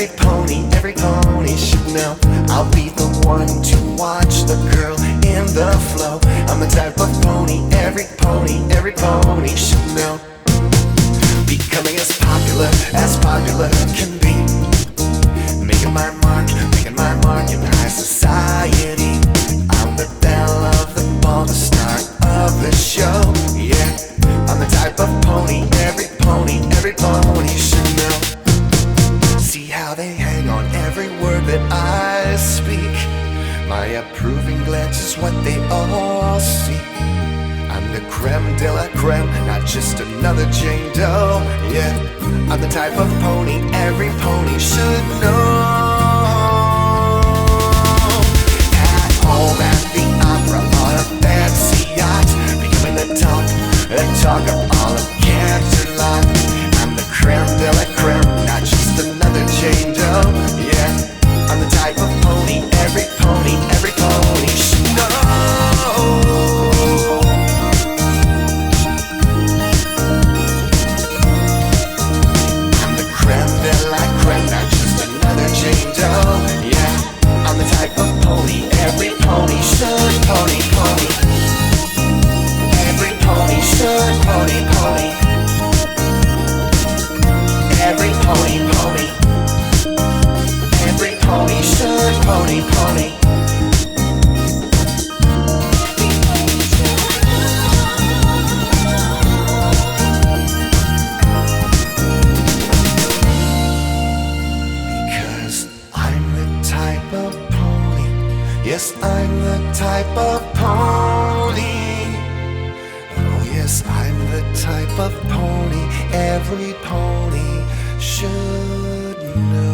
every pony should know. I'll be the one to watch the girl in the flow. I'm the type of pony every pony should know. Becoming as popular can be. Making my mark in high society. I'm the belle of the ball, the star of the show. Yeah, I'm the type of pony every pony should know. See how they hang on every word that I speak. My approving glance is what they all see. I'm the creme de la creme, not just another Jane Doe. Yeah, I'm the type of pony every pony should know. At home, at the opera, on a fancy yacht, becoming the talk of all of Canterlot. I'm the creme de la creme, not just another Jane Doe. Yeah, I'm the type of pony every pony should know. I'm the creme de la creme, not just another Jane Doe. Yeah, I'm the type of pony every pony should pony. Every pony should pony. Every pony. Every pony should pony. Because I'm the type of pony. Yes, I'm the type of pony. Oh yes, I'm the type of pony every pony should know.